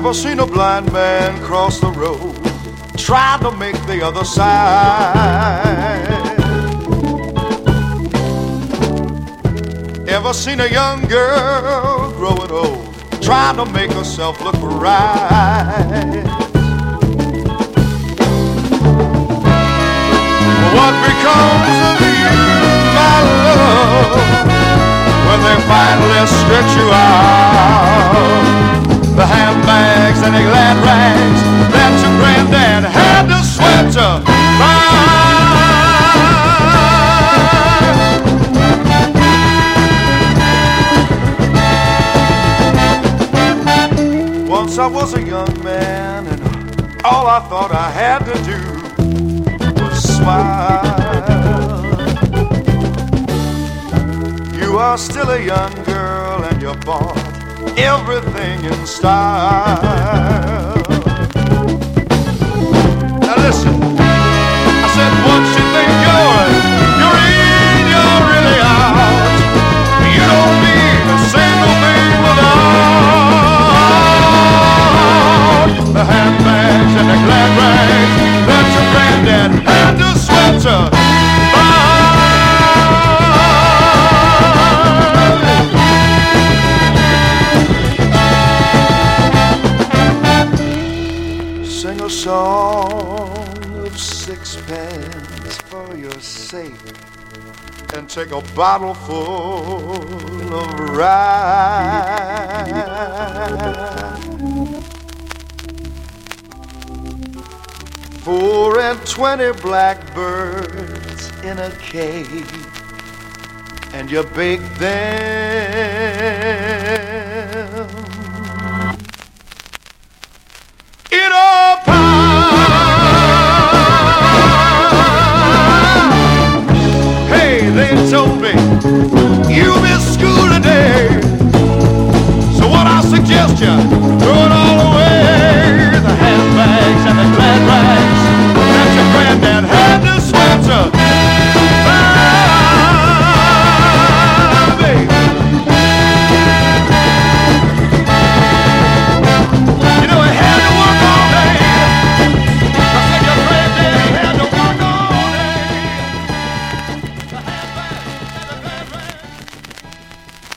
Ever seen a blind man cross the road, trying to make the other side? Ever seen a young girl growing old, trying to make herself look right? What becomes of you, my love, when they finally stretch you out? The handbags and the glad rags that your granddad had to sweat to buy. Once I was a young man, and all I thought I had to do was smile. You are still a young girl, and you're born everything in style. Now listen, I said once you think you're in, you're really out. You don't need a single thing without the handbags and the glad rags that your granddad had to sweat to buy. Sing a song of sixpence for your sake, and take a bottle full of rye. 24 blackbirds in a cage, and you bake them in a pie. Hey, they told me you missed school today, so what I suggest you